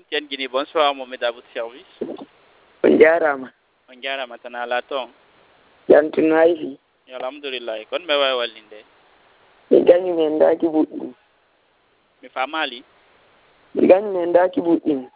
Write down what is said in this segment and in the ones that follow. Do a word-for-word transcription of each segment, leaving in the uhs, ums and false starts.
Etienne Guinée, bonsoir Mohamed à votre service. On jarama. On jarama tan ala ton. Jantu naifi. Alhamdulillah. Kon me way wallinde. Mi gañi men daki buɗɗum. Mi famali. Mi gañi men daki buɗɗum.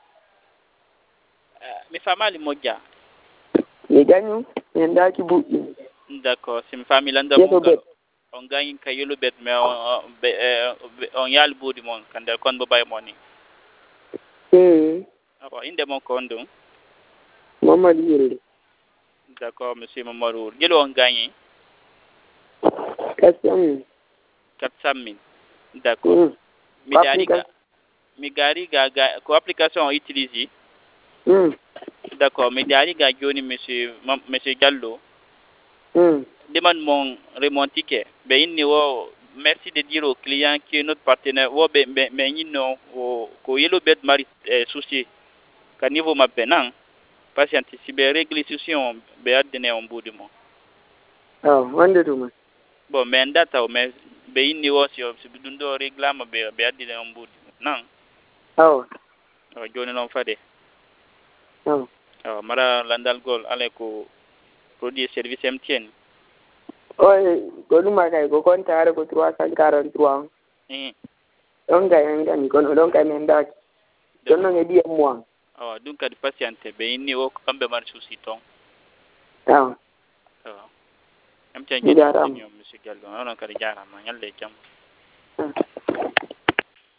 Mi famali moƴƴa. Mi gañu men daki buɗɗum. D'accord, si mi fami landa mo kala. On gañi ka yelo bet mais on on yal buudi mon kande kon bo bay moni. Hmm. Aba inde mon ko ndum. Mamadou Yelde. D'accord, monsieur Mamadou. Yelo on gañi quatre cent mille. quatre cent mille. D'accord. Hmm. Mi dari ga mi gari ga ga ko application on utilise. Hmm. D'accord, mi dari ga joni monsieur monsieur Diallo. Hmm. Demande mon remontique. Ben inni wo merci de dire au client qui est notre partenaire wo be be nyino o ko yelo bet mari eh, souci ka niveau ma benan patiente si be régler souci on be adene on boudi mo. Ah, wande tuma. Bon, mais data o mais be inni wo si si dundo réglama be be adene on boudi nan. Aw. O joni non fade. Aw. Aw mara landal gol ale ko produit service M T N. Oye, goluma kay ko kontare ko trois cent quarante-trois. Eh. Don kay ngani kono don kay men daki. Don no ngedi mo. Aw dun kadi patiente be inni wo kambe mar souci ton. Aw. Aw. M T N jeni monsieur Gallo on kadi jarama nyalle jam.